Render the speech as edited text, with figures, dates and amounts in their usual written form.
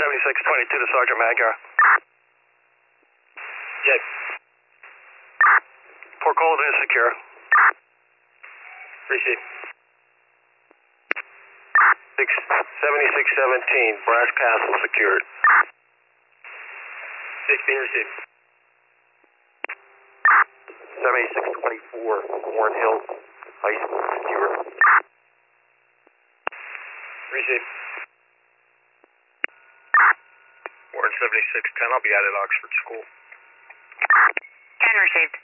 7622 to Sergeant Magyar. Check. Port Colden is secure. Receive. 7617, Brass Castle secured. 16 received. 7624, Warren Hills High School secure. Receive. Warren 7610, I'll be out at Oxford School. 10 received.